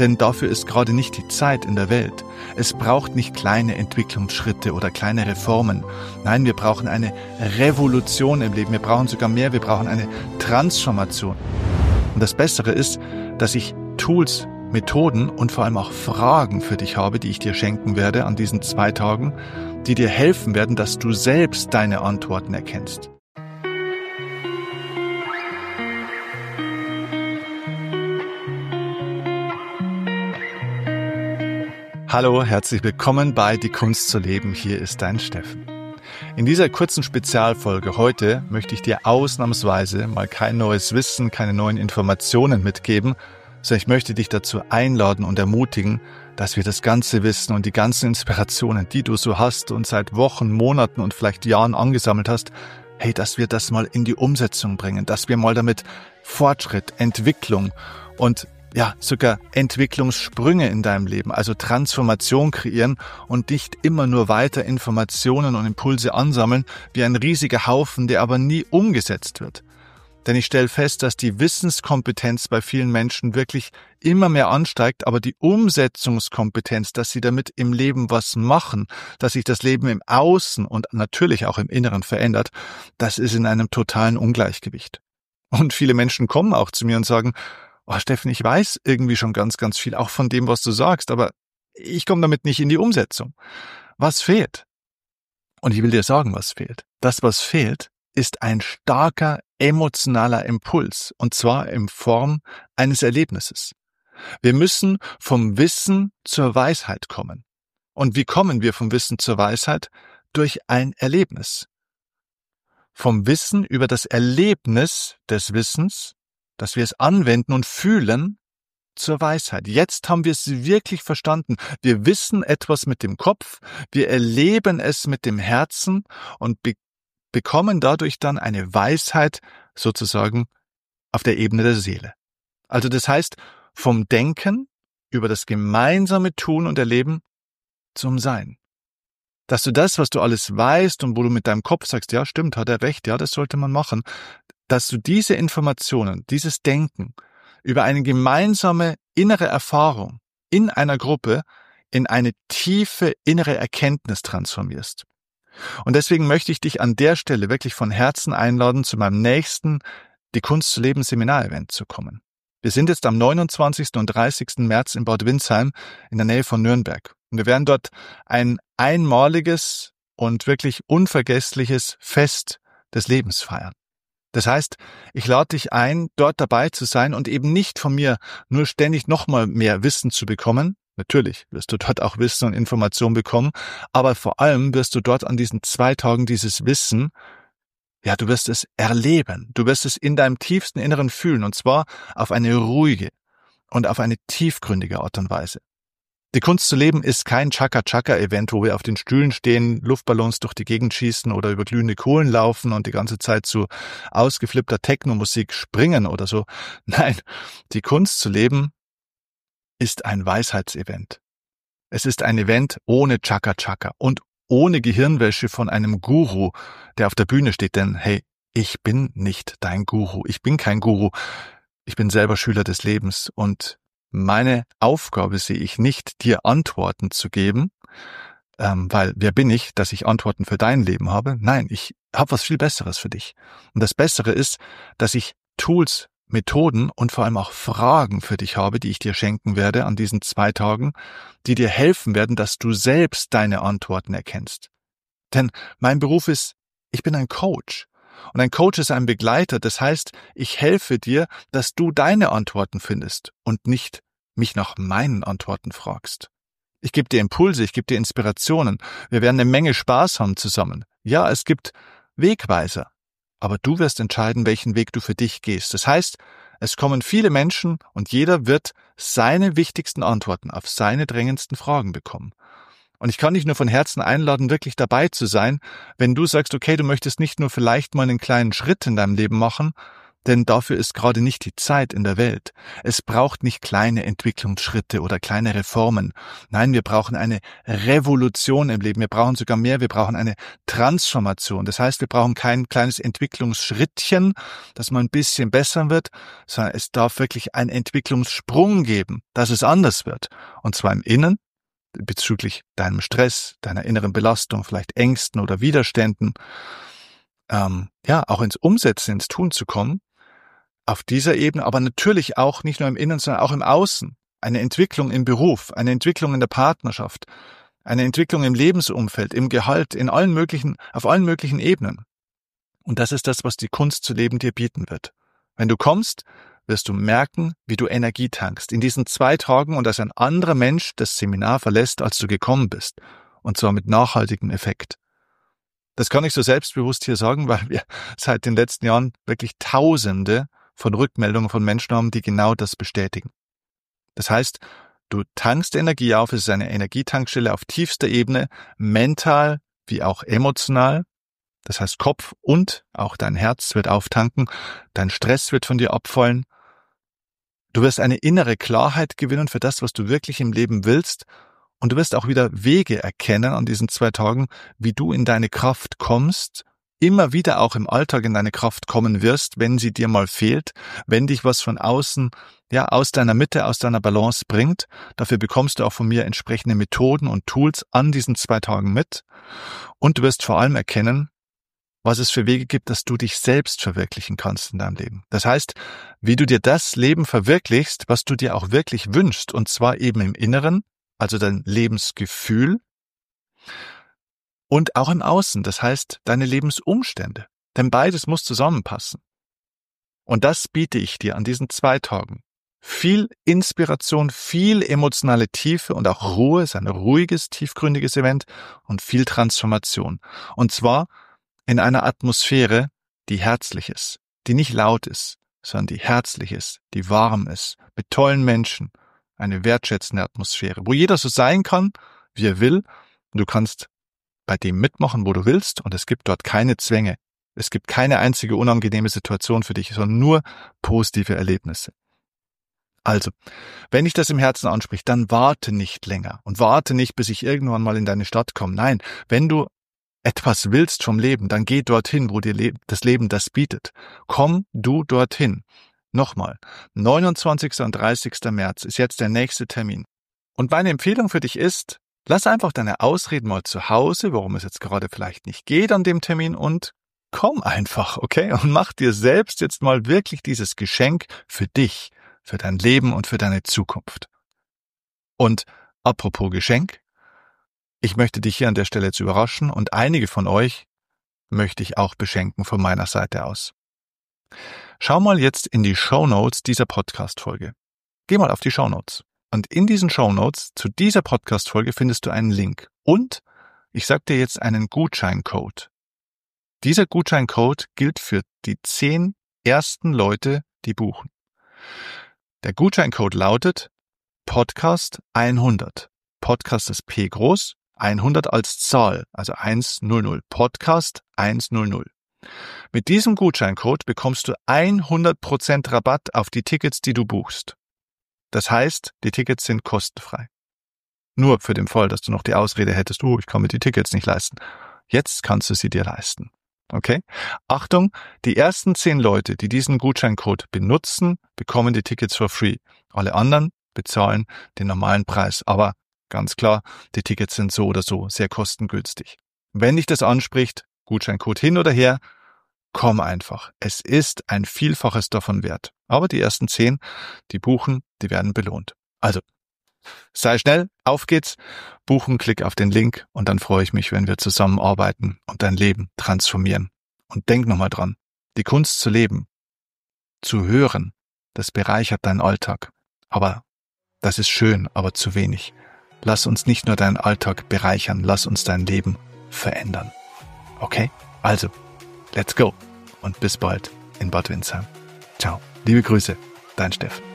Denn dafür ist gerade nicht die Zeit in der Welt. Es braucht nicht kleine Entwicklungsschritte oder kleine Reformen. Nein, wir brauchen eine Revolution im Leben. Wir brauchen sogar mehr. Wir brauchen eine Transformation. Und das Bessere ist, dass ich Tools, Methoden und vor allem auch Fragen für dich habe, die ich dir schenken werde an diesen 2 Tagen, die dir helfen werden, dass du selbst deine Antworten erkennst. Hallo, herzlich willkommen bei Die Kunst zu leben. Hier ist dein Steffen. In dieser kurzen Spezialfolge heute möchte ich dir ausnahmsweise mal kein neues Wissen, keine neuen Informationen mitgeben, sondern ich möchte dich dazu einladen und ermutigen, dass wir das ganze Wissen und die ganzen Inspirationen, die du so hast und seit Wochen, Monaten und vielleicht Jahren angesammelt hast, dass wir das mal in die Umsetzung bringen, dass wir mal damit Fortschritt, Entwicklung und sogar Entwicklungssprünge in deinem Leben, also Transformation kreieren und nicht immer nur weiter Informationen und Impulse ansammeln wie ein riesiger Haufen, der aber nie umgesetzt wird. Denn ich stelle fest, dass die Wissenskompetenz bei vielen Menschen wirklich immer mehr ansteigt, aber die Umsetzungskompetenz, dass sie damit im Leben was machen, dass sich das Leben im Außen und natürlich auch im Inneren verändert, das ist in einem totalen Ungleichgewicht. Und viele Menschen kommen auch zu mir und sagen, oh Steffen, ich weiß irgendwie schon ganz, ganz viel, auch von dem, was du sagst, aber ich komme damit nicht in die Umsetzung. Was fehlt? Und ich will dir sagen, was fehlt. Das, was fehlt, ist ein starker emotionaler Impuls, und zwar in Form eines Erlebnisses. Wir müssen vom Wissen zur Weisheit kommen. Und wie kommen wir vom Wissen zur Weisheit? Durch ein Erlebnis. Vom Wissen über das Erlebnis des Wissens, dass wir es anwenden und fühlen, zur Weisheit. Jetzt haben wir es wirklich verstanden. Wir wissen etwas mit dem Kopf, wir erleben es mit dem Herzen und bekommen dadurch dann eine Weisheit sozusagen auf der Ebene der Seele. Also das heißt, vom Denken über das gemeinsame Tun und Erleben zum Sein. Dass du das, was du alles weißt und wo du mit deinem Kopf sagst, ja stimmt, hat er recht, ja, das sollte man machen, dass du diese Informationen, dieses Denken über eine gemeinsame innere Erfahrung in einer Gruppe in eine tiefe innere Erkenntnis transformierst. Und deswegen möchte ich dich an der Stelle wirklich von Herzen einladen, zu meinem nächsten Die Kunst zu leben Seminarevent zu kommen. Wir sind jetzt am 29. und 30. März in Bad Windsheim in der Nähe von Nürnberg. Und wir werden dort ein einmaliges und wirklich unvergessliches Fest des Lebens feiern. Das heißt, ich lade dich ein, dort dabei zu sein und eben nicht von mir nur ständig nochmal mehr Wissen zu bekommen. Natürlich wirst du dort auch Wissen und Informationen bekommen, aber vor allem wirst du dort an diesen 2 Tagen dieses Wissen, du wirst es erleben. Du wirst es in deinem tiefsten Inneren fühlen, und zwar auf eine ruhige und auf eine tiefgründige Art und Weise. Die Kunst zu leben ist kein Chaka-Chaka-Event, wo wir auf den Stühlen stehen, Luftballons durch die Gegend schießen oder über glühende Kohlen laufen und die ganze Zeit zu ausgeflippter Techno-Musik springen oder so. Nein, die Kunst zu leben ist ein Weisheitsevent. Es ist ein Event ohne Chaka-Chaka und ohne Gehirnwäsche von einem Guru, der auf der Bühne steht. Denn ich bin nicht dein Guru, ich bin kein Guru, ich bin selber Schüler des Lebens und meine Aufgabe sehe ich nicht, dir Antworten zu geben, weil wer bin ich, dass ich Antworten für dein Leben habe? Nein, ich habe was viel Besseres für dich. Und das Bessere ist, dass ich Tools, Methoden und vor allem auch Fragen für dich habe, die ich dir schenken werde an diesen 2 Tagen, die dir helfen werden, dass du selbst deine Antworten erkennst. Denn mein Beruf ist, ich bin ein Coach. Und ein Coach ist ein Begleiter, das heißt, ich helfe dir, dass du deine Antworten findest und nicht mich nach meinen Antworten fragst. Ich gebe dir Impulse, ich gebe dir Inspirationen. Wir werden eine Menge Spaß haben zusammen. Ja, es gibt Wegweiser, aber du wirst entscheiden, welchen Weg du für dich gehst. Das heißt, es kommen viele Menschen und jeder wird seine wichtigsten Antworten auf seine drängendsten Fragen bekommen. Und ich kann dich nur von Herzen einladen, wirklich dabei zu sein, wenn du sagst, okay, du möchtest nicht nur vielleicht mal einen kleinen Schritt in deinem Leben machen, Denn dafür ist gerade nicht die Zeit in der Welt. Es braucht nicht kleine Entwicklungsschritte oder kleine Reformen. Nein, wir brauchen eine Revolution im Leben. Wir brauchen sogar mehr. Wir brauchen eine Transformation. Das heißt, wir brauchen kein kleines Entwicklungsschrittchen, das mal ein bisschen besser wird, sondern es darf wirklich einen Entwicklungssprung geben, dass es anders wird. Und zwar im Innen, bezüglich deinem Stress, deiner inneren Belastung, vielleicht Ängsten oder Widerständen, auch ins Umsetzen, ins Tun zu kommen. Auf dieser Ebene, aber natürlich auch nicht nur im Innen, sondern auch im Außen. Eine Entwicklung im Beruf, eine Entwicklung in der Partnerschaft, eine Entwicklung im Lebensumfeld, im Gehalt, auf allen möglichen Ebenen. Und das ist das, was die Kunst zu leben dir bieten wird. Wenn du kommst, wirst du merken, wie du Energie tankst. In diesen 2 Tagen und als ein anderer Mensch das Seminar verlässt, als du gekommen bist. Und zwar mit nachhaltigem Effekt. Das kann ich so selbstbewusst hier sagen, weil wir seit den letzten Jahren wirklich Tausende von Rückmeldungen von Menschen haben, die genau das bestätigen. Das heißt, du tankst Energie auf, es ist eine Energietankstelle auf tiefster Ebene, mental wie auch emotional. Das heißt, Kopf und auch dein Herz wird auftanken, dein Stress wird von dir abfallen. Du wirst eine innere Klarheit gewinnen für das, was du wirklich im Leben willst. Und du wirst auch wieder Wege erkennen an diesen 2 Tagen, wie du in deine Kraft kommst, immer wieder auch im Alltag in deine Kraft kommen wirst, wenn sie dir mal fehlt, wenn dich was von außen, aus deiner Mitte, aus deiner Balance bringt. Dafür bekommst du auch von mir entsprechende Methoden und Tools an diesen 2 Tagen mit. Und du wirst vor allem erkennen, was es für Wege gibt, dass du dich selbst verwirklichen kannst in deinem Leben. Das heißt, wie du dir das Leben verwirklichst, was du dir auch wirklich wünschst, und zwar eben im Inneren, also dein Lebensgefühl, und auch im Außen, das heißt deine Lebensumstände. Denn beides muss zusammenpassen. Und das biete ich dir an diesen 2 Tagen. Viel Inspiration, viel emotionale Tiefe und auch Ruhe, ist ein ruhiges, tiefgründiges Event und viel Transformation. Und zwar in einer Atmosphäre, die herzlich ist, die nicht laut ist, sondern die herzlich ist, die warm ist, mit tollen Menschen, eine wertschätzende Atmosphäre, wo jeder so sein kann, wie er will. Und du kannst bei dem mitmachen, wo du willst, und es gibt dort keine Zwänge. Es gibt keine einzige unangenehme Situation für dich, sondern nur positive Erlebnisse. Also, wenn dich das im Herzen anspricht, dann warte nicht länger und warte nicht, bis ich irgendwann mal in deine Stadt komme. Nein, wenn du etwas willst vom Leben, dann geh dorthin, wo dir das Leben das bietet. Komm du dorthin. Nochmal, 29. und 30. März ist jetzt der nächste Termin. Und meine Empfehlung für dich ist, lass einfach deine Ausreden mal zu Hause, warum es jetzt gerade vielleicht nicht geht an dem Termin, und komm einfach, okay? Und mach dir selbst jetzt mal wirklich dieses Geschenk für dich, für dein Leben und für deine Zukunft. Und apropos Geschenk, ich möchte dich hier an der Stelle jetzt überraschen und einige von euch möchte ich auch beschenken von meiner Seite aus. Schau mal jetzt in die Shownotes dieser Podcast-Folge. Geh mal auf die Shownotes. Und in diesen Shownotes zu dieser Podcast-Folge findest du einen Link. Und ich sage dir jetzt einen Gutscheincode. Dieser Gutscheincode gilt für die 10 ersten Leute, die buchen. Der Gutscheincode lautet Podcast 100. Podcast ist P groß, 100 als Zahl, also 100. Podcast 100. Mit diesem Gutscheincode bekommst du 100% Rabatt auf die Tickets, die du buchst. Das heißt, die Tickets sind kostenfrei. Nur für den Fall, dass du noch die Ausrede hättest, ich kann mir die Tickets nicht leisten. Jetzt kannst du sie dir leisten. Okay? Achtung, die ersten 10 Leute, die diesen Gutscheincode benutzen, bekommen die Tickets for free. Alle anderen bezahlen den normalen Preis. Aber ganz klar, die Tickets sind so oder so sehr kostengünstig. Wenn dich das anspricht, Gutscheincode hin oder her, komm einfach. Es ist ein Vielfaches davon wert. Aber die ersten 10, die buchen, die werden belohnt. Also, sei schnell, auf geht's, buchen, klick auf den Link und dann freue ich mich, wenn wir zusammenarbeiten und dein Leben transformieren. Und denk nochmal dran, die Kunst zu leben, zu hören, das bereichert deinen Alltag. Aber das ist schön, aber zu wenig. Lass uns nicht nur deinen Alltag bereichern, lass uns dein Leben verändern. Okay? Also, let's go und bis bald in Bad Windsheim. Ciao, liebe Grüße, dein Steffen.